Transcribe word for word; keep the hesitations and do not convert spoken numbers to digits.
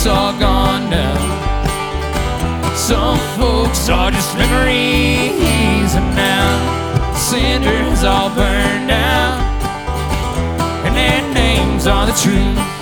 it's all gone now. Some folks are just memories, and now cinders all burned out, and their names are the truth.